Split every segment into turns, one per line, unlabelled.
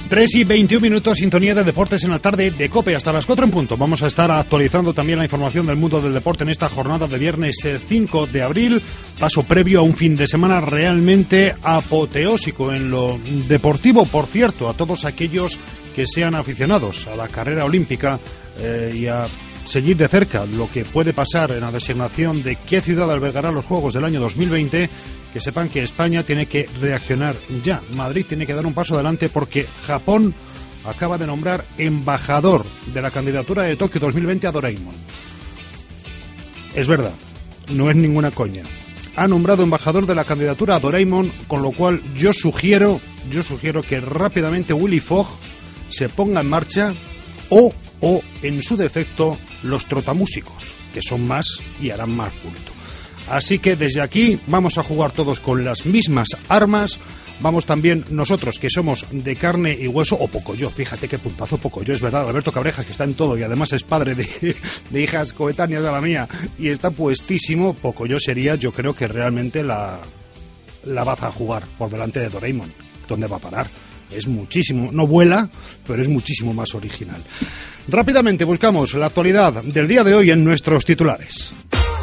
3:21, sintonía de deportes en la tarde de COPE, hasta las 4 en punto. Vamos a estar actualizando también la información del mundo del deporte en esta jornada de viernes 5 de abril, paso previo a un fin de semana realmente apoteósico en lo deportivo. Por cierto, a todos aquellos que sean aficionados a la carrera olímpica y a seguir de cerca lo que puede pasar en la designación de qué ciudad albergará los Juegos del año 2020, que sepan que España tiene que reaccionar ya. Madrid tiene que dar un paso adelante porque Japón acaba de nombrar embajador de la candidatura de Tokio 2020 a Doraemon. Es verdad, no es ninguna coña. Ha nombrado embajador de la candidatura a Doraemon, con lo cual yo sugiero que rápidamente Willy Fogg se ponga en marcha o en su defecto los trotamúsicos, que son más y harán más culto. Así que desde aquí vamos a jugar todos con las mismas armas. Vamos también nosotros, que somos de carne y hueso, o Pocoyo, fíjate qué puntazo Pocoyo, es verdad, Alberto Cabrejas, que está en todo y además es padre de hijas coetáneas a la mía y está puestísimo. Pocoyo sería, yo creo que realmente la baza a jugar por delante de Doraemon. ¿Dónde va a parar? Es muchísimo, no vuela, pero es muchísimo más original. Rápidamente buscamos la actualidad del día de hoy en nuestros titulares.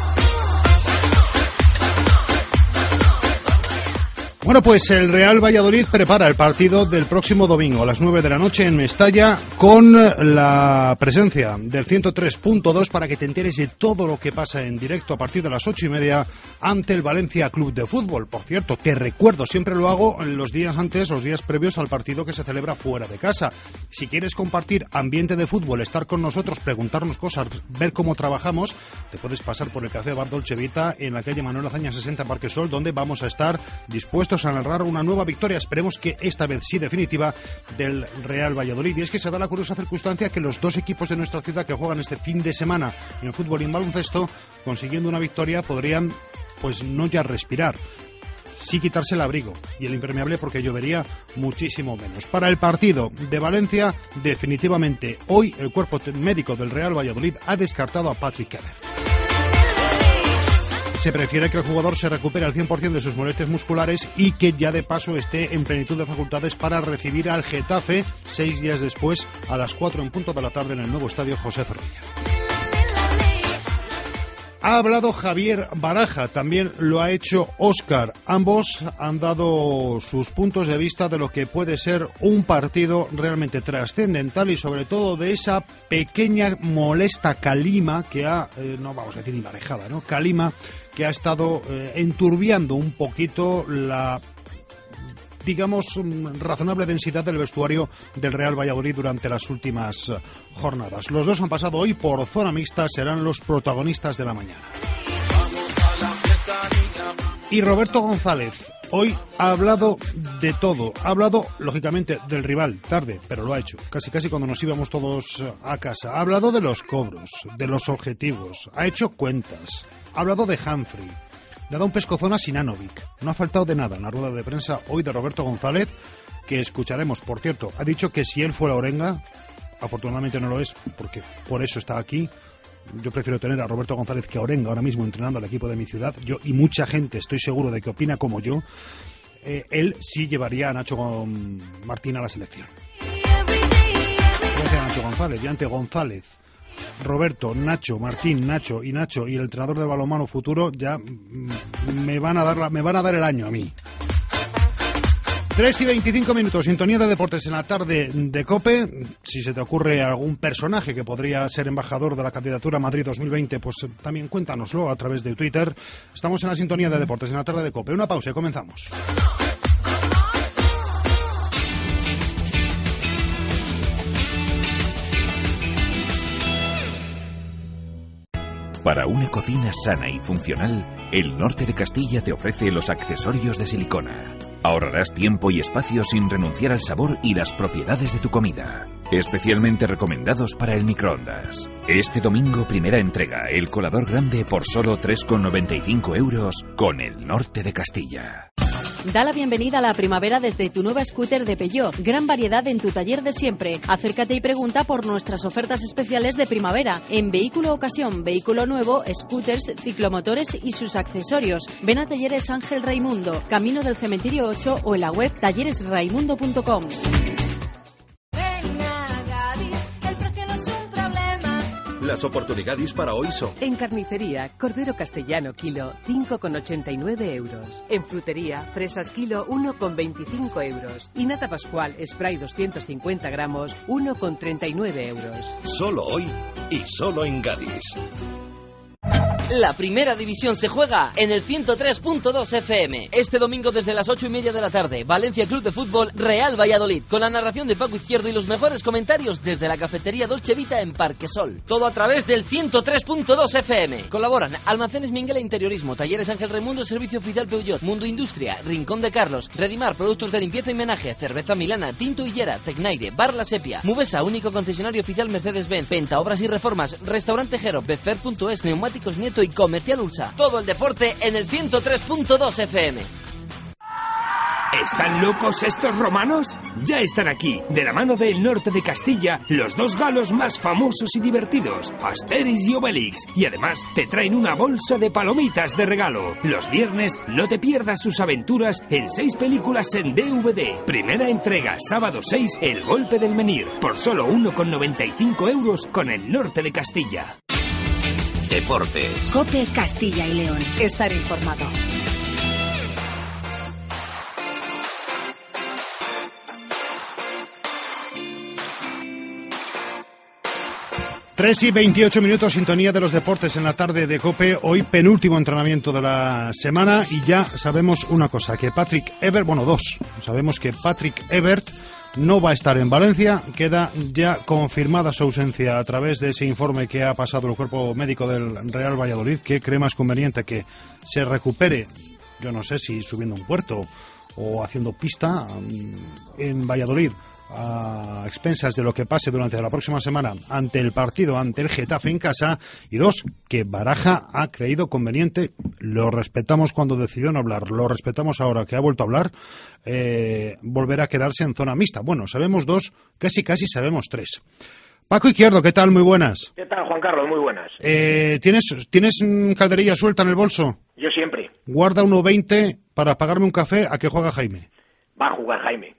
Bueno, pues el Real Valladolid prepara el partido del próximo domingo a las 9 de la noche en Mestalla, con la presencia del 103.2 para que te enteres de todo lo que pasa en directo a partir de las 8:30 ante el Valencia Club de Fútbol. Por cierto, te recuerdo, siempre lo hago en los días antes, los días previos al partido que se celebra fuera de casa. Si quieres compartir ambiente de fútbol, estar con nosotros, preguntarnos cosas, ver cómo trabajamos, te puedes pasar por el Café Bar Dolce Vita en la calle Manuel Azaña 60, Parque Sol, donde vamos a estar dispuestos a narrar una nueva victoria, esperemos que esta vez sí definitiva, del Real Valladolid. Y es que se da la curiosa circunstancia que los dos equipos de nuestra ciudad que juegan este fin de semana en fútbol y en baloncesto, consiguiendo una victoria, podrían pues no ya respirar, sí quitarse el abrigo y el impermeable, porque llovería muchísimo menos. Para el partido de Valencia, definitivamente hoy el cuerpo médico del Real Valladolid ha descartado a Patrick Kluivert. Se prefiere que el jugador se recupere al 100% de sus molestias musculares y que ya de paso esté en plenitud de facultades para recibir al Getafe 6 días después a las 4 en punto de la tarde en el nuevo estadio José Zorrilla. Ha hablado Javier Baraja, también lo ha hecho Óscar. Ambos han dado sus puntos de vista de lo que puede ser un partido realmente trascendental y sobre todo de esa pequeña molesta calima que ha, no vamos a decir emparejada, ¿no? Calima que ha estado enturbiando un poquito la, digamos, razonable densidad del vestuario del Real Valladolid durante las últimas jornadas. Los dos han pasado hoy por zona mixta, serán los protagonistas de la mañana. Y Roberto González hoy ha hablado de todo, ha hablado lógicamente del rival, tarde, pero lo ha hecho, casi cuando nos íbamos todos a casa. Ha hablado de los cobros, de los objetivos, ha hecho cuentas, ha hablado de Humphrey, le ha dado un pescozón a Sinanovic. No ha faltado de nada en la rueda de prensa hoy de Roberto González, que escucharemos. Por cierto, ha dicho que si él fuera Orenga, afortunadamente no lo es, porque por eso está aquí. Yo prefiero tener a Roberto González que a Orenga ahora mismo entrenando al equipo de mi ciudad. Yo y mucha gente estoy seguro de que opina como yo. Él sí llevaría a Nacho Martín a la selección. Gracias a Nacho González. Y ante González, Roberto, Nacho, Martín, Nacho y el entrenador de balonmano futuro, ya me van a dar el año a mí. 3:25, sintonía de deportes en la tarde de COPE. Si se te ocurre algún personaje que podría ser embajador de la candidatura Madrid 2020, pues también cuéntanoslo a través de Twitter. Estamos en la sintonía de deportes en la tarde de COPE. Una pausa y comenzamos.
Para una cocina sana y funcional, el Norte de Castilla te ofrece los accesorios de silicona. Ahorrarás tiempo y espacio sin renunciar al sabor y las propiedades de tu comida. Especialmente recomendados para el microondas. Este domingo, primera entrega, el colador grande por solo 3,95 € con el Norte de Castilla.
Da la bienvenida a la primavera desde tu nueva scooter de Peugeot. Gran variedad en tu taller de siempre. Acércate y pregunta por nuestras ofertas especiales de primavera. En vehículo ocasión, vehículo nuevo, scooters, ciclomotores y sus accesorios. Ven a Talleres Ángel Raimundo, Camino del Cementerio 8 o en la web talleresraimundo.com.
Las oportunidades para hoy son:
en carnicería, cordero castellano kilo, 5,89 euros. En frutería, fresas kilo, 1,25 euros. Y nata pascual, spray 250 gramos, 1,39 euros.
Solo hoy y solo en Gadis.
La primera división se juega en el 103.2 FM. Este domingo desde las 8:30 de la tarde, Valencia Club de Fútbol, Real Valladolid, con la narración de Paco Izquierdo y los mejores comentarios desde la cafetería Dolce Vita en Parquesol. Todo a través del 103.2 FM. Colaboran Almacenes Minguela Interiorismo, Talleres Ángel Raimundo, Servicio Oficial Peugeot, Mundo Industria, Rincón de Carlos, Redimar, Productos de Limpieza y Menaje, Cerveza Milana, Tinto Hillera, Tecnaire, Bar La Sepia, Mubesa, único concesionario oficial Mercedes-Benz, Penta, Obras y Reformas, Restaurante Jero, Betfair.es, Neumáticos Nieto y Comercial Ulsa. Todo el deporte en el 103.2 FM.
¿Están locos estos romanos? Ya están aquí, de la mano del norte de Castilla, los dos galos más famosos y divertidos, Asterix y Obelix, y además te traen una bolsa de palomitas de regalo. Los viernes no te pierdas sus aventuras en 6 películas en DVD. Primera entrega, sábado 6, El golpe del menhir, por solo 1,95 euros con el norte de Castilla.
Deportes.
COPE Castilla y León. Estar informado.
Tres y 28 minutos, sintonía de los deportes en la tarde de COPE. Hoy penúltimo entrenamiento de la semana y ya sabemos una cosa, que Patrick Evert, bueno, dos. Sabemos que Patrick Evert no va a estar en Valencia, queda ya confirmada su ausencia a través de ese informe que ha pasado el cuerpo médico del Real Valladolid, que cree más conveniente que se recupere, yo no sé si subiendo un puerto o haciendo pista en Valladolid, a expensas de lo que pase durante la próxima semana ante el partido ante el Getafe en casa, y dos, que Baraja ha creído conveniente, lo respetamos cuando decidió no hablar, lo respetamos ahora que ha vuelto a hablar, volver a quedarse en zona mixta. Bueno, sabemos dos, casi sabemos tres. Paco Izquierdo, ¿qué tal? Muy buenas.
¿Qué tal, Juan Carlos? Muy buenas.
¿Tienes calderilla suelta en el bolso?
Yo siempre.
Guarda 1,20 para pagarme un café a que juega Jaime.
Va a jugar Jaime.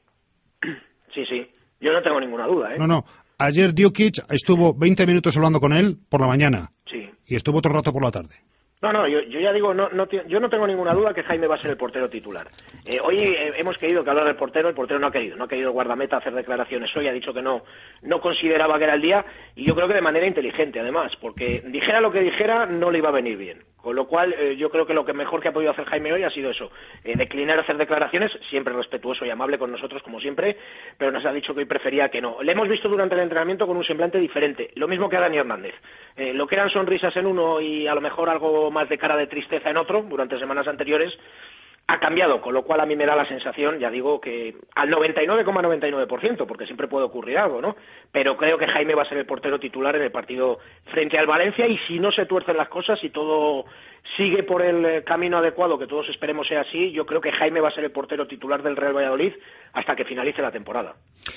Sí. Yo no tengo ninguna duda, ¿eh?
No. Ayer Djukic estuvo 20 minutos hablando con él por la mañana.
Sí.
Y estuvo otro rato por la tarde.
No, yo ya digo, yo no tengo ninguna duda que Jaime va a ser el portero titular. Hoy hemos querido que hablar del portero, el portero no ha querido el guardameta hacer declaraciones hoy, ha dicho que no consideraba que era el día, y yo creo que de manera inteligente además, porque dijera lo que dijera no le iba a venir bien. Con lo cual yo creo que lo que mejor que ha podido hacer Jaime hoy ha sido eso, declinar hacer declaraciones, siempre respetuoso y amable con nosotros como siempre, pero nos ha dicho que hoy prefería que no. Le hemos visto durante el entrenamiento con un semblante diferente, lo mismo que a Dani Hernández. Lo que eran sonrisas en uno y a lo mejor algo más de cara de tristeza en otro durante semanas anteriores, ha cambiado, con lo cual a mí me da la sensación, ya digo, que al 99,99%, porque siempre puede ocurrir algo, ¿no? Pero creo que Jaime va a ser el portero titular en el partido frente al Valencia, y si no se tuercen las cosas y todo sigue por el camino adecuado, que todos esperemos sea así, yo creo que Jaime va a ser el portero titular del Real Valladolid hasta que finalice la temporada.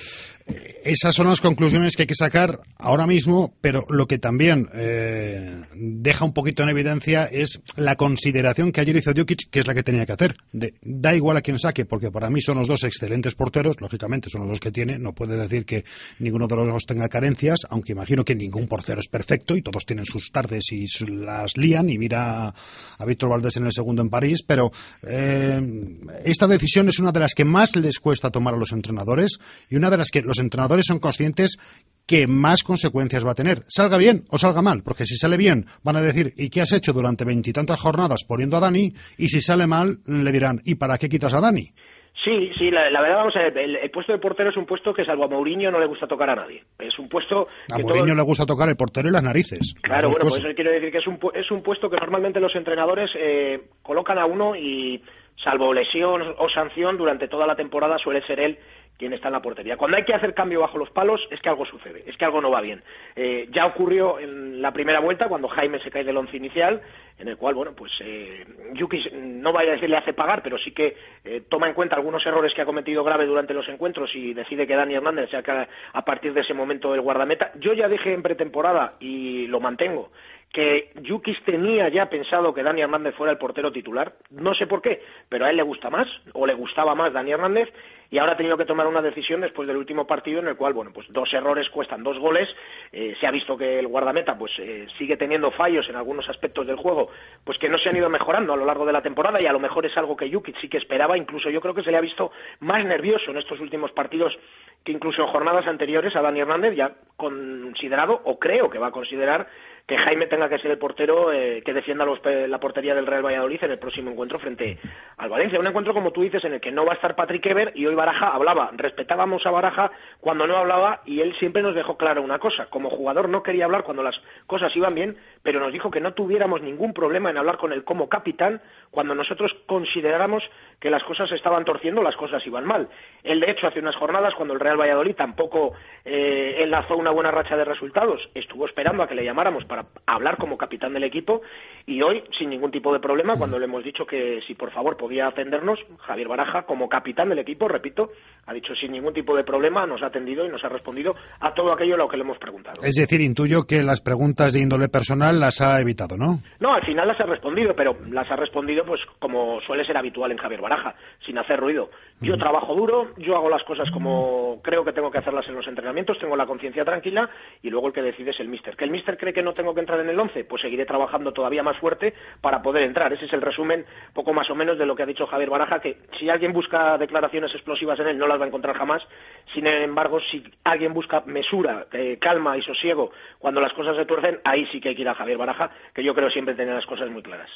Esas son las conclusiones que hay que sacar ahora mismo, pero lo que también deja un poquito en evidencia es la consideración que ayer hizo Djukic, que es la que tenía que hacer. Da igual a quien saque, porque para mí son los dos excelentes porteros, lógicamente son los dos que tiene, no puede decir que ninguno de los dos tenga carencias, aunque imagino que ningún portero es perfecto y todos tienen sus tardes y las lían, y mira a Víctor Valdés en el segundo en París, pero esta decisión es una de las que más les cuesta tomar a los entrenadores y una de las que los entrenadores son conscientes que más consecuencias va a tener, salga bien o salga mal, porque si sale bien van a decir ¿y qué has hecho durante 20 y tantas jornadas poniendo a Dani? Y si sale mal le dirán ¿y para qué quitas a Dani?
Sí, la verdad, vamos a ver, el puesto de portero es un puesto que salvo a Mourinho no le gusta tocar a nadie. Es un puesto que
a Mourinho le gusta tocar el portero y las narices.
Claro, bueno, pues eso quiero decir que es un puesto que normalmente los entrenadores colocan a uno y salvo lesión o sanción durante toda la temporada suele ser él quien está en la portería. Cuando hay que hacer cambio bajo los palos es que algo sucede, es que algo no va bien. Ya ocurrió en la primera vuelta cuando Jaime se cae del once inicial, en el cual, bueno, pues Djukic no vaya a decir le hace pagar, pero sí que toma en cuenta algunos errores que ha cometido grave durante los encuentros y decide que Dani Hernández sea a partir de ese momento el guardameta. Yo ya dije en pretemporada y lo mantengo, que Jukic tenía ya pensado que Dani Hernández fuera el portero titular, no sé por qué, pero a él le gusta más, o le gustaba más Dani Hernández, y ahora ha tenido que tomar una decisión después del último partido en el cual, bueno, pues 2 errores cuestan 2 goles, se ha visto que el guardameta pues sigue teniendo fallos en algunos aspectos del juego, pues que no se han ido mejorando a lo largo de la temporada, y a lo mejor es algo que Jukic sí que esperaba, incluso yo creo que se le ha visto más nervioso en estos últimos partidos que incluso en jornadas anteriores a Dani Hernández, ya considerado, o creo que va a considerar, que Jaime tenga que ser el portero que defienda la portería del Real Valladolid en el próximo encuentro frente al Valencia. Un encuentro, como tú dices, en el que no va a estar Patrick Ebert, y hoy Baraja hablaba. Respetábamos a Baraja cuando no hablaba, y él siempre nos dejó claro una cosa: como jugador no quería hablar cuando las cosas iban bien, pero nos dijo que no tuviéramos ningún problema en hablar con él como capitán cuando nosotros consideráramos que las cosas se estaban torciendo, las cosas iban mal. Él, de hecho, hace unas jornadas, cuando el Real Valladolid tampoco enlazó una buena racha de resultados, estuvo esperando a que le llamáramos para hablar como capitán del equipo, y hoy, sin ningún tipo de problema, cuando le hemos dicho que si por favor podía atendernos, Javier Baraja, como capitán del equipo, repito, ha dicho sin ningún tipo de problema, nos ha atendido y nos ha respondido a todo aquello a lo que le hemos preguntado.
Es decir, intuyo que las preguntas de índole personal las ha evitado, ¿no?
No, al final las ha respondido, pero las ha respondido pues como suele ser habitual en Javier Baraja, sin hacer ruido. Yo trabajo duro, yo hago las cosas como creo que tengo que hacerlas en los entrenamientos, tengo la conciencia tranquila, y luego el que decide es el míster. ¿Que el míster cree que no tengo que entrar en el 11? Pues seguiré trabajando todavía más fuerte para poder entrar. Ese es el resumen, poco más o menos, de lo que ha dicho Javier Baraja, que si alguien busca declaraciones explosivas en él, no las va a encontrar jamás. Sin embargo, si alguien busca mesura, calma y sosiego cuando las cosas se tuercen, ahí sí que hay que ir a Javier Baraja, que yo creo siempre tener las cosas muy claras.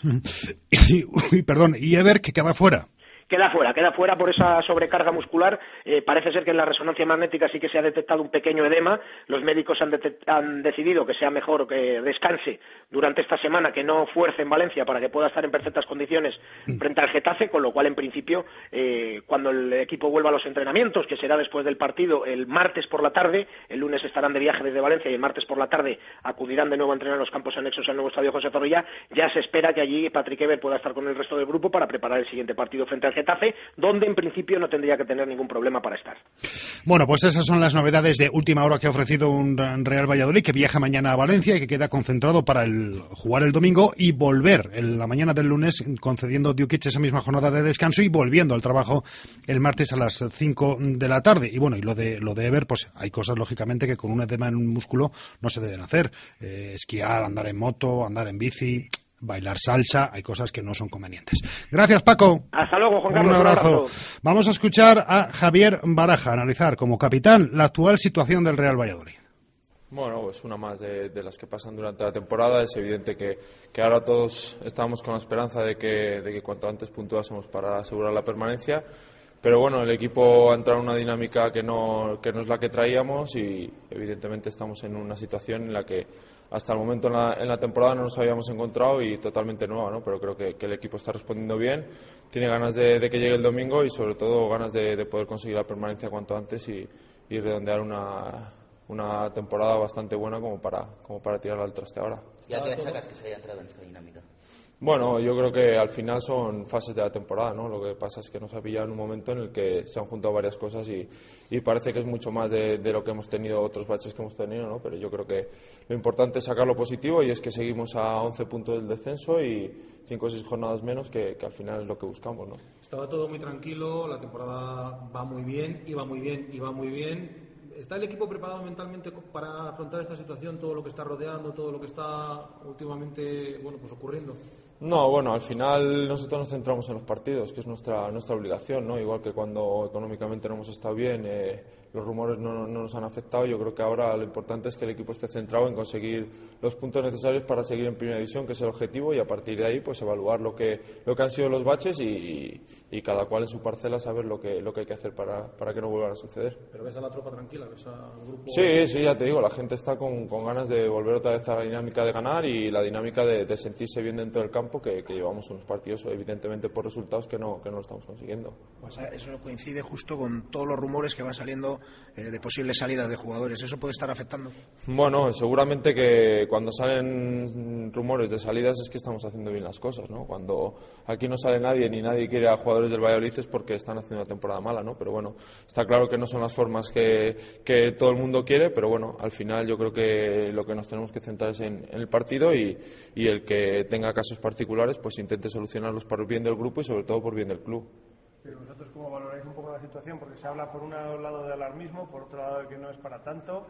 ¿Y Ebert, que queda fuera?
Queda fuera por esa sobrecarga muscular. Parece ser que en la resonancia magnética sí que se ha detectado un pequeño edema. Los médicos han decidido que sea mejor que descanse durante esta semana, que no fuerce en Valencia para que pueda estar en perfectas condiciones frente al Getafe, con lo cual, en principio, cuando el equipo vuelva a los entrenamientos, que será después del partido el martes por la tarde, el lunes estarán de viaje desde Valencia y el martes por la tarde acudirán de nuevo a entrenar en los campos anexos al nuevo estadio José Zorrilla, ya se espera que allí Patrick Ebert pueda estar con el resto del grupo para preparar el siguiente partido frente al Getafe, donde en principio no tendría que tener ningún problema para estar.
Bueno, pues esas son las novedades de última hora que ha ofrecido un Real Valladolid, que viaja mañana a Valencia y que queda concentrado para jugar el domingo y volver en la mañana del lunes, concediendo Jukic esa misma jornada de descanso y volviendo al trabajo el martes a las 5 de la tarde. Y bueno, y lo de Ebert, pues hay cosas lógicamente que con un edema en un músculo no se deben hacer. Esquiar, andar en moto, andar en bici, bailar salsa, hay cosas que no son convenientes. Gracias, Paco.
Hasta luego, Juan Carlos.
Un abrazo. Vamos a escuchar a Javier Baraja analizar como capitán la actual situación del Real Valladolid.
Bueno, pues una más de las que pasan durante la temporada. Es evidente que ahora todos estamos con la esperanza de que cuanto antes puntuásemos para asegurar la permanencia. Pero bueno, el equipo ha entrado en una dinámica que no es la que traíamos, y evidentemente estamos en una situación en la que hasta el momento en la temporada no nos habíamos encontrado, y totalmente nueva, ¿no? Pero creo que el equipo está respondiendo bien, tiene ganas de que llegue el domingo y sobre todo ganas de poder conseguir la permanencia cuanto antes y redondear una temporada bastante buena como para tirar al traste ahora.
¿Ya te achacas que se haya entrado en esta dinámica?
Bueno, yo creo que al final son fases de la temporada, ¿no? Lo que pasa es que nos ha pillado en un momento en el que se han juntado varias cosas y parece que es mucho más de lo que hemos tenido, otros baches que hemos tenido, ¿no? Pero yo creo que lo importante es sacar lo positivo, y es que seguimos a 11 puntos del descenso y 5 o 6 jornadas menos, que al final es lo que buscamos, ¿no?
Estaba todo muy tranquilo, la temporada va muy bien, iba muy bien. ¿Está el equipo preparado mentalmente para afrontar esta situación, todo lo que está rodeando, todo lo que está últimamente ocurriendo?
No, bueno, al final nosotros nos centramos en los partidos, que es nuestra obligación, ¿no? Igual que cuando económicamente no hemos estado bien, los rumores no nos han afectado. Yo creo que ahora lo importante es que el equipo esté centrado en conseguir los puntos necesarios para seguir en Primera División, que es el objetivo, y a partir de ahí pues evaluar lo que han sido los baches y cada cual en su parcela saber lo que hay que hacer para que no vuelvan a suceder.
¿Pero ves a la tropa tranquila? ¿Ves al grupo?
Sí, ya te digo, la gente está con ganas de volver otra vez a la dinámica de ganar y la dinámica de sentirse bien dentro del campo campo que llevamos unos partidos evidentemente por resultados que no lo estamos consiguiendo.
Pues eso coincide justo con todos los rumores que van saliendo de posibles salidas de jugadores. ¿Eso puede estar afectando?
Bueno, seguramente que cuando salen rumores de salidas es que estamos haciendo bien las cosas, ¿no? Cuando aquí no sale nadie ni nadie quiere a jugadores del Valladolid es porque están haciendo una temporada mala, ¿no? Pero bueno, está claro que no son las formas que todo el mundo quiere, pero bueno, al final yo creo que lo que nos tenemos que centrar es en el partido y el que tenga casos particulares pues intente solucionarlos por el bien del grupo y sobre todo por bien del club.
Pero vosotros, ¿cómo valoráis un poco la situación? Porque se habla por un lado de alarmismo, por otro lado de que no es para tanto.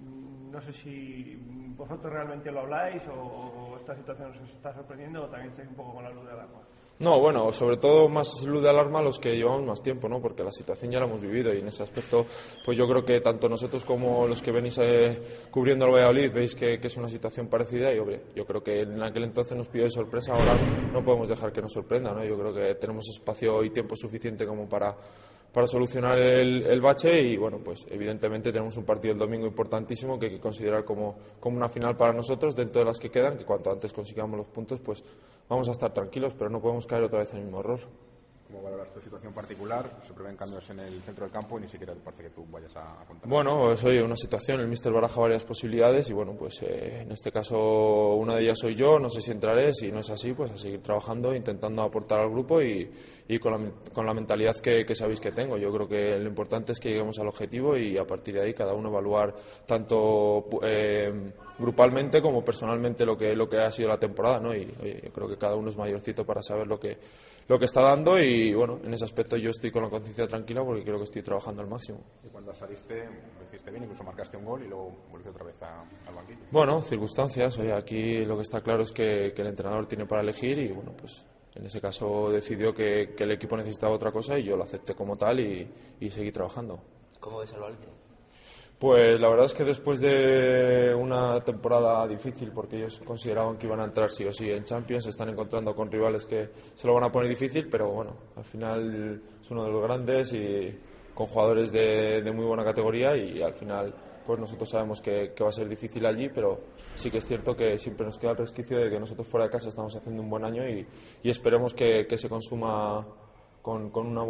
No sé si vosotros realmente lo habláis o esta situación os está sorprendiendo o también estáis un poco con la luz de alarma.
No, bueno, sobre todo más luz de alarma los que llevamos más tiempo, ¿no? Porque la situación ya la hemos vivido y en ese aspecto pues yo creo que tanto nosotros como los que venís cubriendo el Valladolid veis que es una situación parecida y hombre, yo creo que en aquel entonces nos pilló de sorpresa, ahora no podemos dejar que nos sorprenda, ¿no? Yo creo que tenemos espacio y tiempo suficiente como para solucionar el bache y bueno, pues evidentemente tenemos un partido el domingo importantísimo que hay que considerar como una final para nosotros dentro de las que quedan, que cuanto antes consigamos los puntos pues vamos a estar tranquilos, pero no podemos caer otra vez en el mismo error.
¿Cómo valoras tu situación particular? Se prevén cambios en el centro del campo y ni siquiera te parece que tú vayas a contar.
Bueno, pues oye, una situación, el míster baraja varias posibilidades y bueno, pues en este caso una de ellas soy yo, no sé si entraré, si no es así, pues a seguir trabajando, intentando aportar al grupo y con la mentalidad que sabéis que tengo. Yo creo que lo importante es que lleguemos al objetivo y a partir de ahí cada uno evaluar tanto grupalmente como personalmente lo que ha sido la temporada, ¿no? Y oye, yo creo que cada uno es mayorcito para saber lo que está dando y bueno, en ese aspecto yo estoy con la conciencia tranquila porque creo que estoy trabajando al máximo.
Y cuando saliste, lo hiciste bien, incluso marcaste un gol y luego volviste otra vez al banquillo.
Bueno, circunstancias, oye, aquí lo que está claro es que el entrenador tiene para elegir y bueno, pues en ese caso decidió que el equipo necesitaba otra cosa y yo lo acepté como tal y seguí trabajando.
¿Cómo ves al Valencia?
Pues la verdad es que después de una temporada difícil, porque ellos consideraban que iban a entrar sí o sí en Champions, se están encontrando con rivales que se lo van a poner difícil, pero bueno, al final es uno de los grandes y con jugadores de muy buena categoría y al final pues nosotros sabemos que va a ser difícil allí, pero sí que es cierto que siempre nos queda el resquicio de que nosotros fuera de casa estamos haciendo un buen año y esperemos que se consuma con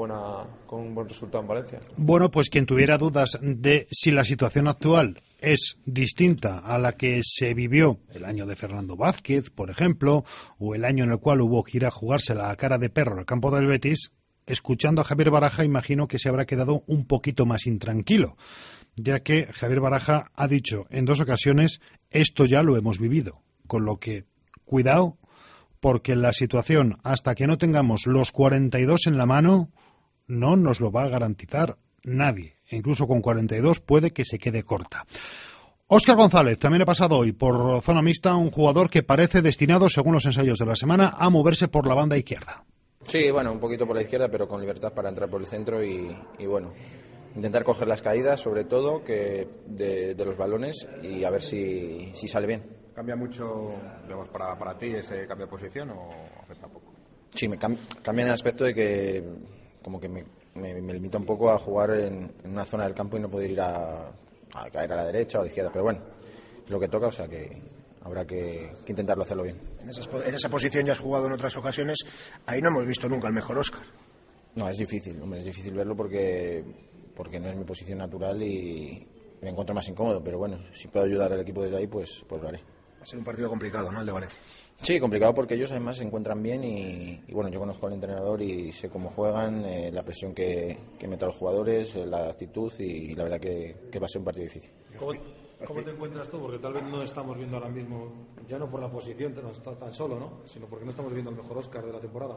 un buen resultado en Valencia.
Bueno, pues quien tuviera dudas de si la situación actual es distinta a la que se vivió el año de Fernando Vázquez, por ejemplo, o el año en el cual hubo que ir a jugarse la cara de perro al campo del Betis, escuchando a Javier Baraja imagino que se habrá quedado un poquito más intranquilo, ya que Javier Baraja ha dicho en 2 ocasiones esto ya lo hemos vivido, con lo que cuidado, porque la situación, hasta que no tengamos los 42 en la mano, no nos lo va a garantizar nadie. E incluso con 42 puede que se quede corta. Óscar González también ha pasado hoy por zona mixta, un jugador que parece destinado, según los ensayos de la semana, a moverse por la banda izquierda.
Sí, bueno, un poquito por la izquierda, pero con libertad para entrar por el centro y bueno, intentar coger las caídas, sobre todo, que de los balones y a ver si sale bien.
¿Cambia mucho, digamos, para ti ese cambio de posición o afecta poco?
Sí, me cambia en el aspecto de que como que me limita un poco a jugar en una zona del campo y no poder ir a caer a la derecha o a la izquierda, pero bueno, es lo que toca, o sea que habrá que intentarlo hacerlo bien.
En esa posición ya has jugado en otras ocasiones, ahí no hemos visto nunca al mejor Óscar.
No, es difícil, hombre, es difícil verlo porque no es mi posición natural y me encuentro más incómodo, pero bueno, si puedo ayudar al equipo desde ahí, pues lo haré.
Va a ser un partido complicado, ¿no?, el de Valencia.
Sí, complicado porque ellos además se encuentran bien y bueno, yo conozco al entrenador y sé cómo juegan, la presión que meten a los jugadores, la actitud y la verdad que va a ser un partido difícil.
¿Cómo te encuentras tú? Porque tal vez no estamos viendo ahora mismo, ya no por la posición, no está tan solo, ¿no?, sino porque no estamos viendo el mejor Óscar de la temporada.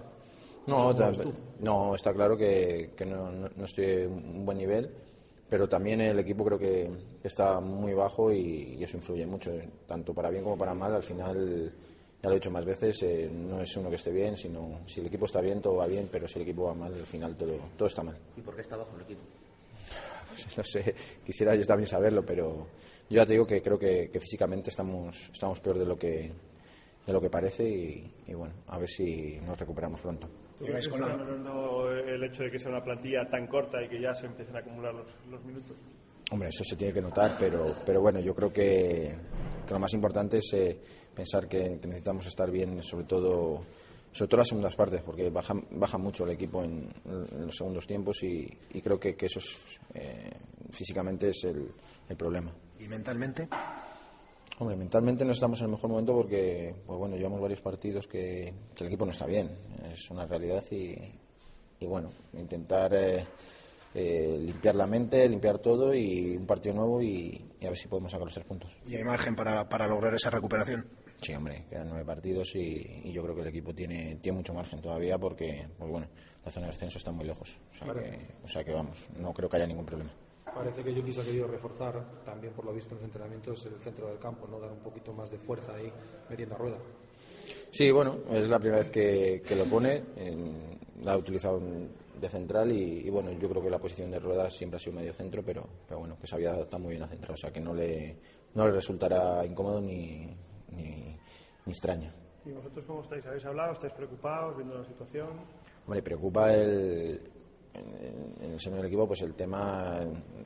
No, está claro que no estoy en un buen nivel, pero también el equipo creo que está muy bajo y eso influye mucho, tanto para bien como para mal. Al final, ya lo he dicho más veces, no es uno que esté bien, sino si el equipo está bien, todo va bien, pero si el equipo va mal, al final todo está mal.
¿Y por qué está bajo el equipo?
Pues no sé, quisiera yo también saberlo, pero yo ya te digo que creo que físicamente estamos peor de lo que parece y bueno, a ver si nos recuperamos pronto.
¿Estás valorando el hecho de que sea una plantilla tan corta y que ya se empiecen a acumular los minutos?
Hombre, eso se tiene que notar, pero bueno, yo creo que lo más importante es pensar que necesitamos estar bien, sobre todo las segundas partes, porque baja mucho el equipo en los segundos tiempos y creo que eso físicamente es el problema.
¿Y mentalmente?
Hombre, mentalmente no estamos en el mejor momento porque, pues bueno, llevamos varios partidos que el equipo no está bien, es una realidad y bueno, intentar limpiar la mente, limpiar todo y un partido nuevo y a ver si podemos sacar los 3 puntos.
¿Y hay margen para lograr esa recuperación?
Sí, hombre, quedan 9 partidos y yo creo que el equipo tiene mucho margen todavía porque, pues bueno, la zona de ascenso está muy lejos, o sea que vamos, no creo que haya ningún problema.
Parece que Jokic ha querido reforzar también, por lo visto en los entrenamientos, el centro del campo, no dar un poquito más de fuerza ahí metiendo a Rueda.
Sí, bueno, es la primera vez que lo pone, la ha utilizado de central y bueno, yo creo que la posición de Rueda siempre ha sido medio centro, pero bueno, que se había adaptado muy bien a central, o sea que no le resultará incómodo ni extraño.
¿Y vosotros cómo estáis? ¿Habéis hablado? ¿Estáis preocupados viendo la situación?
Hombre, preocupa en el seno del equipo pues el tema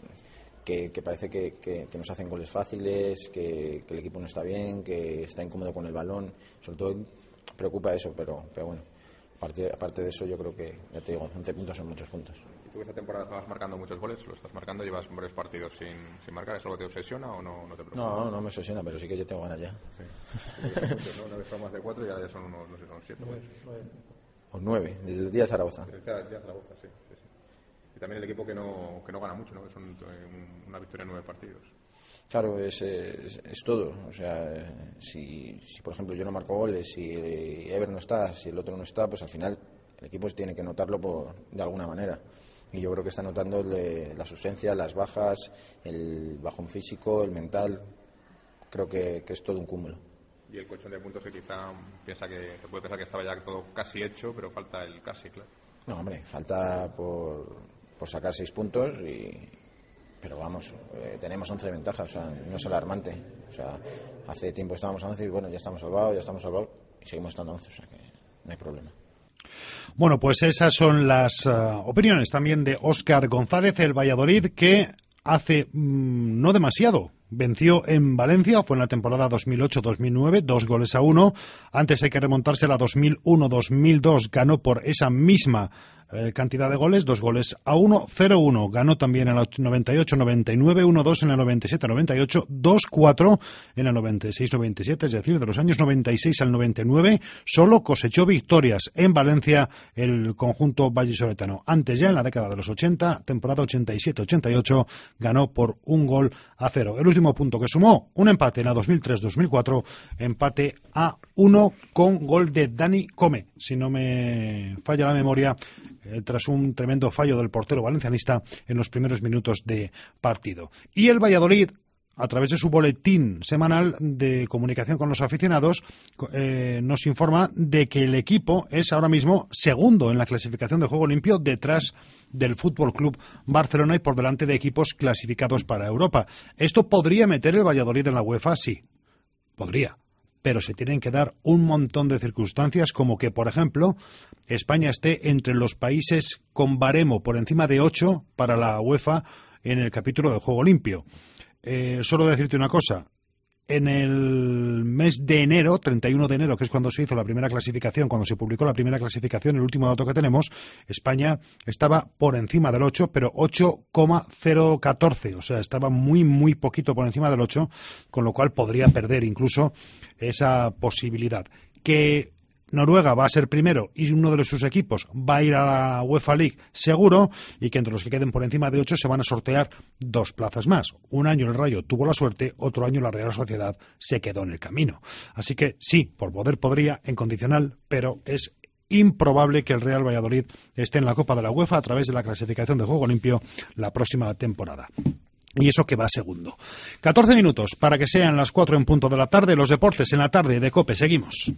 que parece que nos hacen goles fáciles, que el equipo no está bien, que está incómodo con el balón, sobre todo preocupa eso, pero bueno, aparte de eso yo creo que, ya te digo, 11 puntos son muchos puntos.
¿Y tú esta temporada estabas marcando muchos goles? ¿Lo estás marcando? ¿Llevas varios partidos sin marcar? ¿Es algo que te obsesiona o no te preocupa?
No me obsesiona, pero sí que yo tengo ganas ya.
Sí. No he estado más de 4 y ya son unos, no sé, son 7
o 9, desde el día de Zaragoza.
Desde el día de Zaragoza, sí. Y también el equipo que no gana mucho, ¿no? Es una victoria en 9 partidos.
Claro, es todo. O sea, si por ejemplo yo no marco goles, si Ever no está, si el otro no está, pues al final el equipo tiene que notarlo de alguna manera. Y yo creo que está notando las ausencias, las bajas, el bajón físico, el mental. Creo que es todo un cúmulo.
Y el colchón de puntos que quizá piensa que puede pensar que estaba ya todo casi hecho, pero falta el casi, claro.
No, hombre, falta por sacar 6 puntos pero vamos, tenemos 11 de ventaja, o sea, no es alarmante. O sea, hace tiempo estábamos a 11 y bueno, ya estamos salvados y seguimos estando a 11, o sea que no hay problema.
Bueno, pues esas son las opiniones también de Óscar González, el Valladolid, que hace no demasiado venció en Valencia, fue en la temporada 2008-2009, 2-1. Antes hay que remontarse a la 2001-2002, ganó por esa misma cantidad de goles, 2-1, 0-1. Ganó también en el 98-99, 1-2 en el 97-98, 2-4 en el 96-97, es decir, de los años 96 al 99, solo cosechó victorias en Valencia el conjunto vallisoletano. Antes ya, en la década de los 80, temporada 87-88, ganó por 1-0. El último punto que sumó, un empate en la 2003-2004, empate a 1 con gol de Dani Come, si no me falla la memoria, tras un tremendo fallo del portero valencianista en los primeros minutos de partido. Y el Valladolid, a través de su boletín semanal de comunicación con los aficionados, nos informa de que el equipo es ahora mismo segundo en la clasificación de juego limpio, detrás del Fútbol Club Barcelona y por delante de equipos clasificados para Europa. ¿Esto podría meter el Valladolid en la UEFA? Sí, podría. Pero se tienen que dar un montón de circunstancias, como que, por ejemplo, España esté entre los países con baremo por encima de 8 para la UEFA en el capítulo de juego limpio. Solo decirte una cosa, en el mes de enero, 31 de enero, que es cuando se hizo la primera clasificación, cuando se publicó la primera clasificación, el último dato que tenemos, España estaba por encima del 8, pero 8,014, o sea, estaba muy, muy poquito por encima del 8, con lo cual podría perder incluso esa posibilidad. Que Noruega va a ser primero y uno de sus equipos va a ir a la UEFA League seguro, y que entre los que queden por encima de 8 se van a sortear 2 plazas más. Un año el Rayo tuvo la suerte, otro año la Real Sociedad se quedó en el camino. Así que sí, por poder podría, en condicional, pero es improbable que el Real Valladolid esté en la Copa de la UEFA a través de la clasificación de juego limpio la próxima temporada. Y eso que va segundo. 14 minutos para que sean las 4 en punto de la tarde. Los deportes en la tarde de COPE. Seguimos.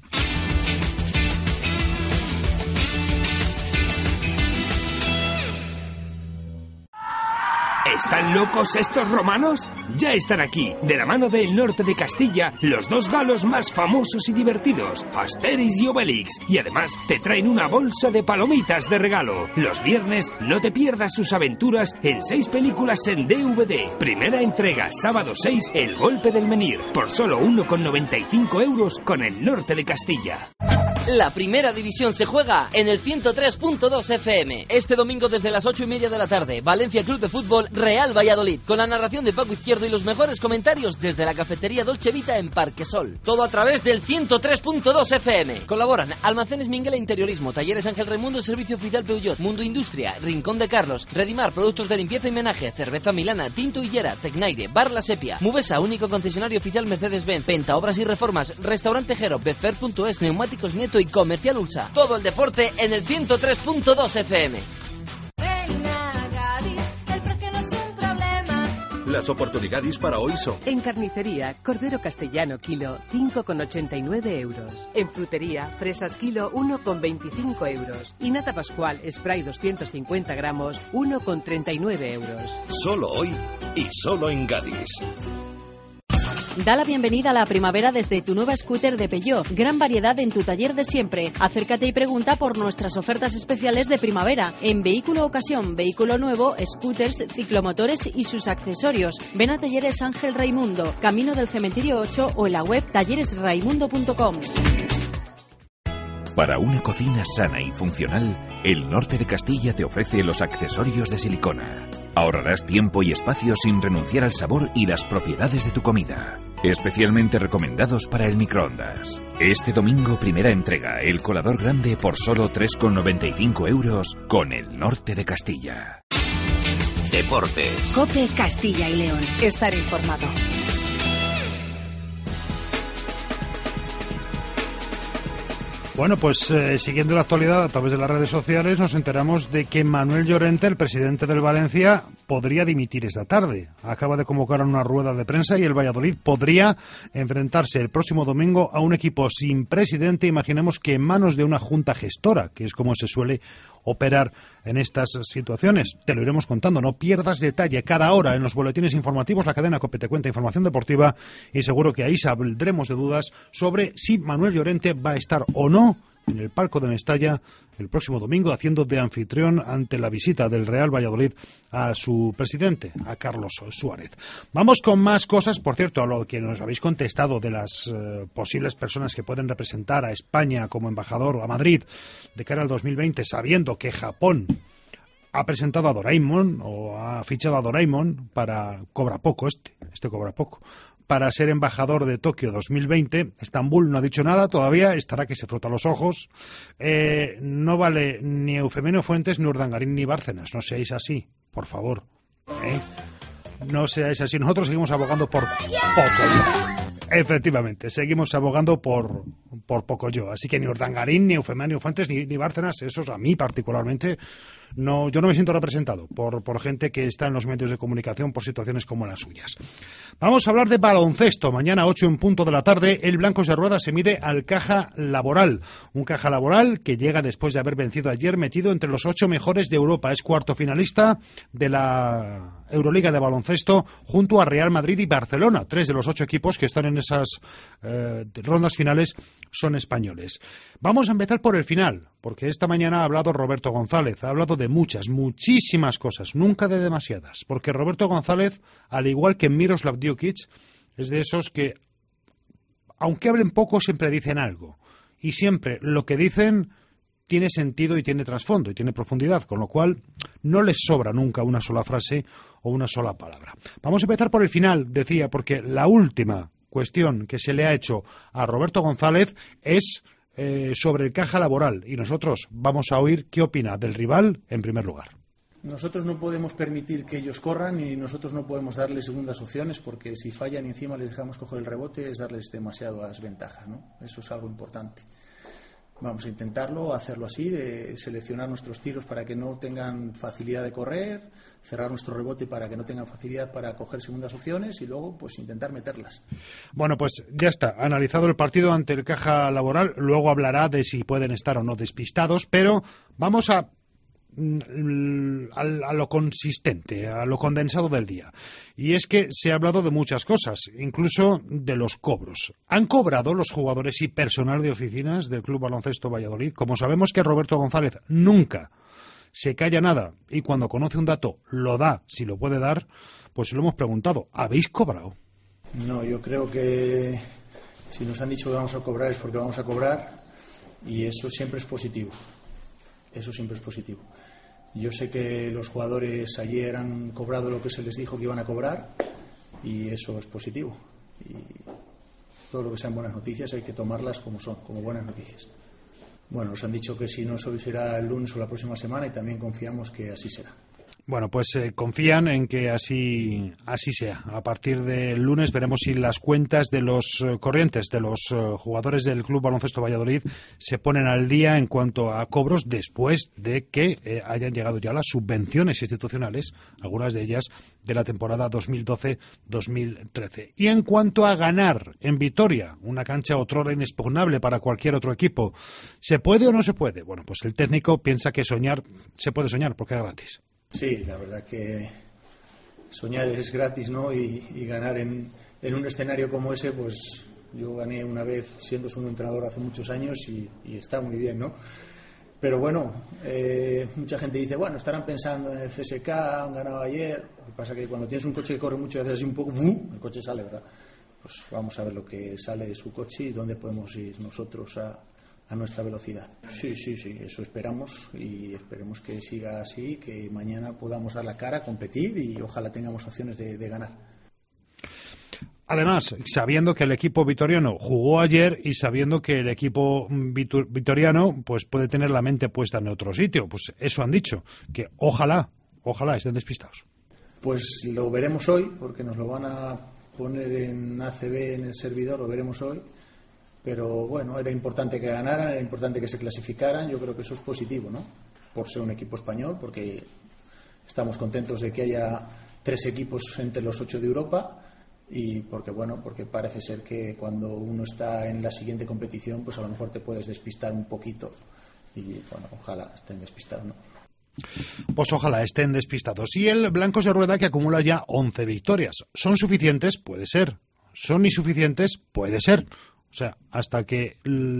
¿Están locos estos romanos? Ya están aquí, de la mano del norte de Castilla, los dos galos más famosos y divertidos, Asterix y Obelix. Y además te traen una bolsa de palomitas de regalo. Los viernes no te pierdas sus aventuras en 6 películas en DVD. Primera entrega, sábado 6, El golpe del menhir, por solo 1,95 € con el norte de Castilla.
La primera división se juega en el 103.2 FM. Este domingo desde las 8:30 de la tarde, Valencia Club de Fútbol Real Valladolid, con la narración de Paco Izquierdo y los mejores comentarios desde la cafetería Dolce Vita en Parquesol. Todo a través del 103.2 FM. Colaboran Almacenes Minguela Interiorismo, Talleres Ángel Raimundo, Servicio Oficial Peugeot, Mundo Industria, Rincón de Carlos, Redimar, Productos de Limpieza y Menaje, Cerveza Milana, Tinto Hillera, Tecnaire, Bar La Sepia, Mubesa, único concesionario oficial Mercedes-Benz, Penta Obras y Reformas, Restaurante Jero, Befer.es, Neumáticos Nieto y Comercial Ulsa. Todo el deporte en el 103.2 FM.
Las oportunidades para hoy son:
en carnicería, cordero castellano kilo, 5,89 €. En frutería, fresas kilo, 1,25 €. Y nata pascual, spray 250 gramos, 1,39 €.
Solo hoy y solo en Gadis.
Da la bienvenida a la primavera desde tu nueva scooter de Peugeot. Gran variedad en tu taller de siempre. Acércate y pregunta por nuestras ofertas especiales de primavera. En vehículo ocasión, vehículo nuevo, scooters, ciclomotores y sus accesorios. Ven a Talleres Ángel Raimundo, Camino del Cementerio 8 o en la web talleresraimundo.com.
Para una cocina sana y funcional, el norte de Castilla te ofrece los accesorios de silicona. Ahorrarás tiempo y espacio sin renunciar al sabor y las propiedades de tu comida. Especialmente recomendados para el microondas. Este domingo, primera entrega, el colador grande por solo 3,95 € con el norte de Castilla.
Deportes.
COPE Castilla y León. Estar informado.
Bueno, pues siguiendo la actualidad a través de las redes sociales nos enteramos de que Manuel Llorente, el presidente del Valencia, podría dimitir esta tarde. Acaba de convocar una rueda de prensa y el Valladolid podría enfrentarse el próximo domingo a un equipo sin presidente, imaginemos que en manos de una junta gestora, que es como se suele operar en estas situaciones. Te lo iremos contando, no pierdas detalle. Cada hora en los boletines informativos la cadena COPE te cuenta información deportiva y seguro que ahí saldremos de dudas sobre si Manuel Llorente va a estar o no en el palco de Mestalla el próximo domingo haciendo de anfitrión ante la visita del Real Valladolid a su presidente, a Carlos Suárez. Vamos con más cosas, por cierto, a lo que nos habéis contestado de las posibles personas que pueden representar a España como embajador a Madrid de cara al 2020, sabiendo que Japón ha presentado a Doraemon o ha fichado a Doraemon cobra poco, para ser embajador de Tokio 2020. Estambul no ha dicho nada todavía, estará que se frota los ojos. No vale ni Eufemio Fuentes, ni Urdangarín, ni Bárcenas. No seáis así, por favor. No seáis así. Nosotros seguimos abogando por Pocoyo. Efectivamente, seguimos abogando por Pocoyo. Así que ni Urdangarín, ni Eufemio Fuentes, ni Bárcenas, esos a mí particularmente, no, yo no me siento representado por gente que está en los medios de comunicación por situaciones como las suyas. Vamos a hablar de baloncesto. Mañana 8 en punto de la tarde, el Blancos de Rueda se mide al Caja Laboral. Un Caja Laboral que llega después de haber vencido ayer, metido entre los 8 mejores de Europa. Es cuarto finalista de la Euroliga de baloncesto junto a Real Madrid y Barcelona. 3 de los 8 equipos que están en esas rondas finales son españoles. Vamos a empezar por el final, porque esta mañana ha hablado Roberto González. Ha hablado de muchísimas cosas, nunca de demasiadas, porque Roberto González, al igual que Miroslav Djukic, es de esos que, aunque hablen poco, siempre dicen algo. Y siempre lo que dicen tiene sentido y tiene trasfondo y tiene profundidad, con lo cual no les sobra nunca una sola frase o una sola palabra. Vamos a empezar por el final, decía, porque la última cuestión que se le ha hecho a Roberto González es sobre el Caja Laboral, y nosotros vamos a oír qué opina del rival en primer lugar.
Nosotros no podemos permitir que ellos corran y nosotros no podemos darles segundas opciones, porque si fallan y encima les dejamos coger el rebote es darles demasiadas ventajas, ¿no? Eso es algo importante. Vamos a intentarlo, hacerlo así, de seleccionar nuestros tiros para que no tengan facilidad de correr, cerrar nuestro rebote para que no tengan facilidad para coger segundas opciones y luego pues intentar meterlas.
Bueno, pues ya está, analizado el partido ante el Caja Laboral, luego hablará de si pueden estar o no despistados, pero vamos a a lo consistente, a lo condensado del día. Y es que se ha hablado de muchas cosas, incluso de los cobros. ¿Han cobrado los jugadores y personal de oficinas del Club Baloncesto Valladolid? Como sabemos que Roberto González nunca se calla nada y cuando conoce un dato lo da, si lo puede dar, pues lo hemos preguntado. ¿Habéis cobrado?
No, yo creo que si nos han dicho que vamos a cobrar es porque vamos a cobrar, y eso siempre es positivo. Eso siempre es positivo. Yo sé que los jugadores ayer han cobrado lo que se les dijo que iban a cobrar, y eso es positivo. Y todo lo que sean buenas noticias hay que tomarlas como son, como buenas noticias. Bueno, nos han dicho que si no, eso será el lunes o la próxima semana, y también confiamos que así será.
Bueno, pues confían en que así sea. A partir del lunes veremos si las cuentas de los corrientes de los jugadores del Club Baloncesto Valladolid se ponen al día en cuanto a cobros después de que hayan llegado ya las subvenciones institucionales, algunas de ellas de la temporada 2012-2013. Y en cuanto a ganar en Vitoria, una cancha otrora inexpugnable para cualquier otro equipo, ¿se puede o no se puede? Bueno, pues el técnico piensa que soñar se puede soñar porque es gratis.
Sí, la verdad que soñar es gratis, ¿no? Y ganar en un escenario como ese, pues yo gané una vez siendo segundo entrenador hace muchos años y está muy bien, ¿no? Pero bueno, mucha gente dice, bueno, estarán pensando en el CSK, han ganado ayer. Lo que pasa es que cuando tienes un coche que corre mucho y haces así un poco, el coche sale, ¿verdad? Pues vamos a ver lo que sale de su coche y dónde podemos ir nosotros a nuestra velocidad. Sí, eso esperamos, y esperemos que siga así, que mañana podamos dar la cara, competir y ojalá tengamos opciones de ganar.
Además, sabiendo que el equipo vitoriano jugó ayer y sabiendo que el equipo vitoriano pues puede tener la mente puesta en otro sitio, pues eso han dicho, que ojalá estén despistados.
Pues lo veremos hoy, porque nos lo van a poner en ACB, en el servidor, lo veremos hoy. Pero bueno, era importante que ganaran, era importante que se clasificaran. Yo creo que eso es positivo, ¿no? Por ser un equipo español, porque estamos contentos de que haya 3 equipos entre los 8 de Europa, y porque parece ser que cuando uno está en la siguiente competición, pues a lo mejor te puedes despistar un poquito, y bueno, ojalá estén despistados, ¿no?
Pues ojalá estén despistados. Y el Blancos de Rueda, que acumula ya 11 victorias. ¿Son suficientes? Puede ser. ¿Son insuficientes? Puede ser. O sea, hasta que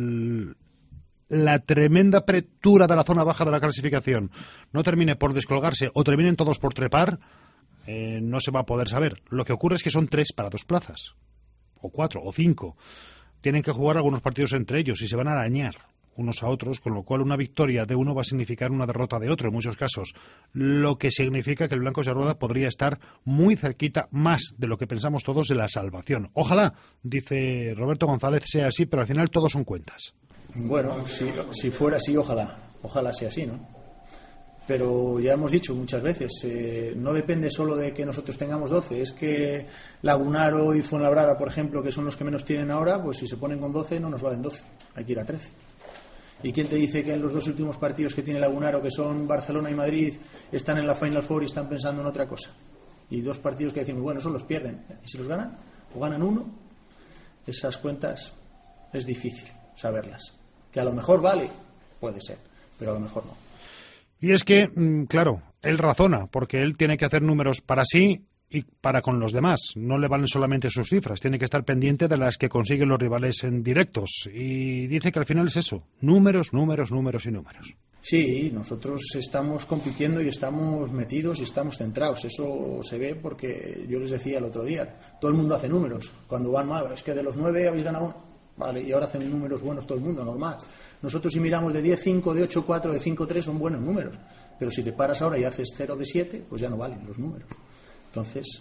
la tremenda apretura de la zona baja de la clasificación no termine por descolgarse o terminen todos por trepar, no se va a poder saber. Lo que ocurre es que son 3 para 2 plazas, o 4, o 5. Tienen que jugar algunos partidos entre ellos y se van a arañar unos a otros, con lo cual una victoria de uno va a significar una derrota de otro en muchos casos, lo que significa que el Blancos de Rueda podría estar muy cerquita, más de lo que pensamos todos, de la salvación. Ojalá, dice Roberto González, sea así, pero al final todos son cuentas.
Bueno, si fuera así, ojalá sea así, ¿no? Pero ya hemos dicho muchas veces, no depende solo de que nosotros tengamos 12, es que Lagunaro y Fuenlabrada, por ejemplo, que son los que menos tienen ahora, pues si se ponen con 12 no nos valen 12, hay que ir a 13. ¿Y quién te dice que en los 2 últimos partidos que tiene Lagunaro, que son Barcelona y Madrid, están en la Final Four y están pensando en otra cosa? Y 2 partidos que decimos, bueno, esos los pierden. ¿Y si los ganan? ¿O ganan uno? Esas cuentas es difícil saberlas. Que a lo mejor vale, puede ser, pero a lo mejor no.
Y es que, claro, él razona, porque él tiene que hacer números para sí y para con los demás. No le valen solamente sus cifras, tiene que estar pendiente de las que consiguen los rivales en directos. Y dice que al final es eso, números y números.
Sí, nosotros estamos compitiendo y estamos metidos y estamos centrados. Eso se ve porque yo les decía el otro día, todo el mundo hace números. Cuando van mal, es que de los 9 habéis ganado 1. Vale, y ahora hacen números buenos todo el mundo, normal. Nosotros si miramos de 10-5, de 8-4, de 5-3 son buenos números. Pero si te paras ahora y haces 0-7, pues ya no valen los números. Entonces...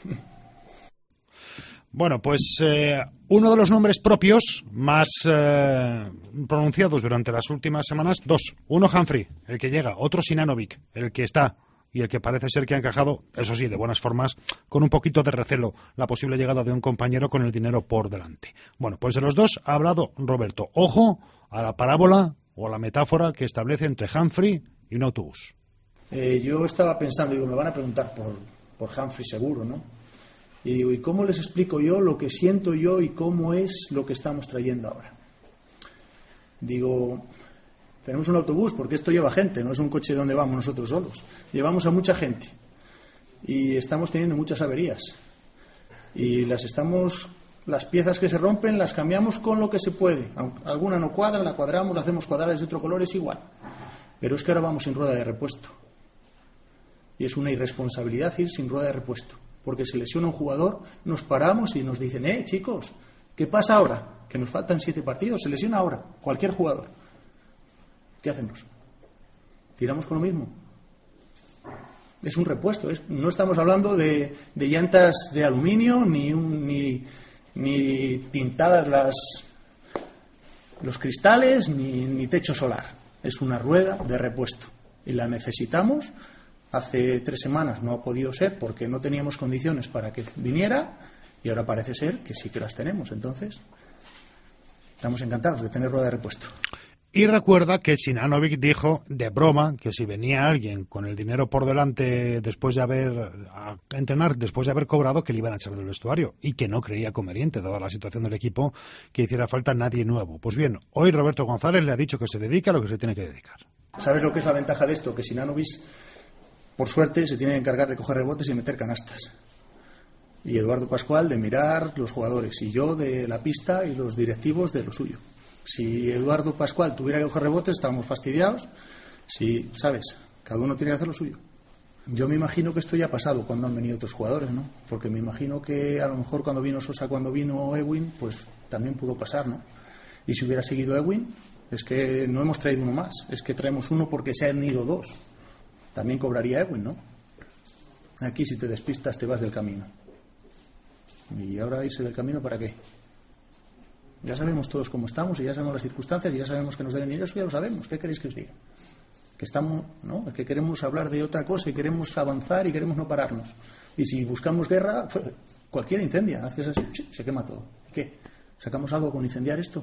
Bueno, pues uno de los nombres propios más pronunciados durante las últimas semanas, 2. Uno Humphrey, el que llega, otro Sinanovic, el que está y el que parece ser que ha encajado, eso sí, de buenas formas, con un poquito de recelo, la posible llegada de un compañero con el dinero por delante. Bueno, pues de los 2 ha hablado Roberto. Ojo a la parábola o a la metáfora que establece entre Humphrey y un autobús.
Yo estaba pensando, me van a preguntar por Humphrey seguro, ¿no? Y digo, ¿y cómo les explico yo lo que siento yo y cómo es lo que estamos trayendo ahora? Digo, Tenemos un autobús, porque esto lleva gente, no es un coche donde vamos nosotros solos. Llevamos a mucha gente y estamos teniendo muchas averías. Y las piezas que se rompen las cambiamos con lo que se puede. Alguna no cuadra, la cuadramos, la hacemos cuadrar, es de otro color, es igual. Pero es que ahora vamos sin rueda de repuesto. Y es una irresponsabilidad ir sin rueda de repuesto. Porque se lesiona un jugador, nos paramos y nos dicen, chicos, ¿qué pasa ahora? Que nos faltan 7 partidos, se lesiona ahora, cualquier jugador. ¿Qué hacemos? ¿Tiramos con lo mismo? Es un repuesto, no estamos hablando de llantas de aluminio ni tintadas los cristales ni techo solar. Es una rueda de repuesto y la necesitamos. Hace 3 semanas no ha podido ser porque no teníamos condiciones para que viniera y ahora parece ser que sí que las tenemos. Entonces estamos encantados de tener rueda de repuesto.
Y recuerda que Sinanovic dijo de broma que si venía alguien con el dinero por delante a entrenar después de haber cobrado, que le iban a echar del vestuario y que no creía conveniente, dada la situación del equipo, que hiciera falta nadie nuevo. Pues bien, hoy Roberto González le ha dicho que se dedica a lo que se tiene que dedicar.
¿Sabes lo que es la ventaja de esto? Que Sinanovic, por suerte, se tiene que encargar de coger rebotes y meter canastas. Y Eduardo Pascual de mirar los jugadores y yo de la pista y los directivos de lo suyo. Si Eduardo Pascual tuviera que coger rebotes, estábamos fastidiados. Si, ¿sabes? Cada uno tiene que hacer lo suyo. Yo me imagino que esto ya ha pasado cuando han venido otros jugadores, ¿no? Porque me imagino que a lo mejor cuando vino Sosa, cuando vino Ewing, pues también pudo pasar, ¿no? Y si hubiera seguido Ewing, es que no hemos traído uno más. Es que traemos uno porque se han ido 2. También cobraría Ewing, ¿no? Aquí si te despistas te vas del camino. ¿Y ahora irse del camino para qué? Ya sabemos todos cómo estamos y ya sabemos las circunstancias y ya sabemos que nos deben dinero, eso ya lo sabemos. ¿Qué queréis que os diga? Que estamos, ¿no? Es que queremos hablar de otra cosa y queremos avanzar y queremos no pararnos. Y si buscamos guerra, pues, cualquiera incendia, haces así, se quema todo. ¿Qué? ¿Sacamos algo con incendiar esto?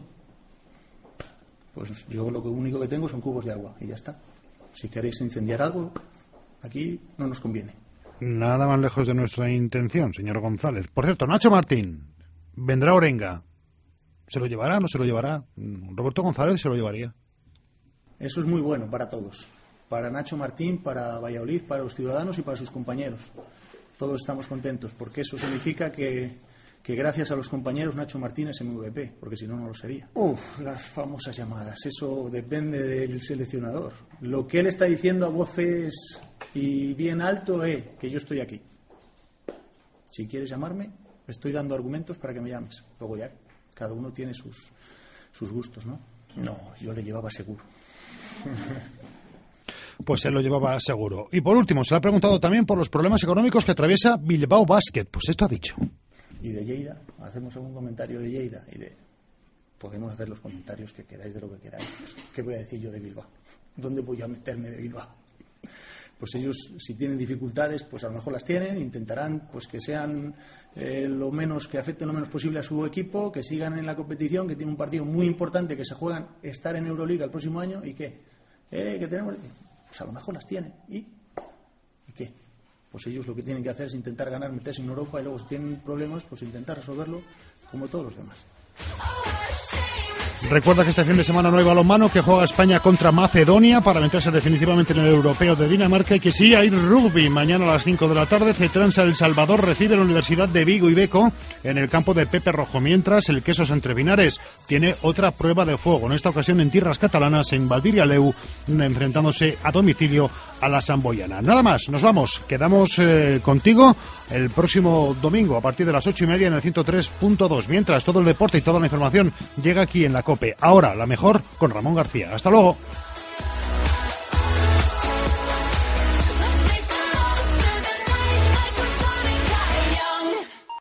Pues yo lo único que tengo son cubos de agua y ya está. Si queréis incendiar algo, aquí no nos conviene.
Nada más lejos de nuestra intención, señor González. Por cierto, Nacho Martín, vendrá Orenga. ¿Se lo llevará? ¿No se lo llevará? Roberto González se lo llevaría.
Eso es muy bueno para todos. Para Nacho Martín, para Valladolid, para los ciudadanos y para sus compañeros. Todos estamos contentos porque eso significa que gracias a los compañeros Nacho Martín es MVP, porque si no, no lo sería. Las famosas llamadas. Eso depende del seleccionador. Lo que él está diciendo a voces y bien alto es que yo estoy aquí. Si quieres llamarme, estoy dando argumentos para que me llames. Luego ya cada uno tiene sus gustos, ¿no? No, yo le llevaba seguro.
Pues él lo llevaba seguro. Y por último, se le ha preguntado también por los problemas económicos que atraviesa Bilbao Basket. Pues esto ha dicho.
Y de Lleida, hacemos algún comentario de Lleida podemos hacer los comentarios que queráis de lo que queráis. ¿Qué voy a decir yo de Bilbao? ¿Dónde voy a meterme de Bilbao? Pues ellos, si tienen dificultades, pues a lo mejor las tienen, intentarán pues que sean que afecten lo menos posible a su equipo, que sigan en la competición, que tiene un partido muy importante, que se juegan estar en Euroliga el próximo año, ¿y qué? Que tenemos, pues a lo mejor las tienen, ¿y qué? Pues ellos lo que tienen que hacer es intentar ganar, meterse en Europa y luego si tienen problemas, pues intentar resolverlo como todos los demás.
Recuerda que este fin de semana no hay balonmano, que juega España contra Macedonia para meterse definitivamente en el europeo de Dinamarca, y que sí hay rugby. Mañana a las 5 de la tarde, Cetransa El Salvador recibe la Universidad de Vigo y Beco en el campo de Pepe Rojo, mientras el Quesos Entre Pinares tiene otra prueba de fuego, en esta ocasión en tierras catalanas, en Valdiria-Leu, enfrentándose a domicilio a la Samboyana. Nada más, nos vamos, quedamos contigo el próximo domingo a partir de las 8:30 en el 103.2, mientras todo el deporte y toda la información llega aquí en la COPE. Ahora, la mejor con Ramón García. Hasta luego.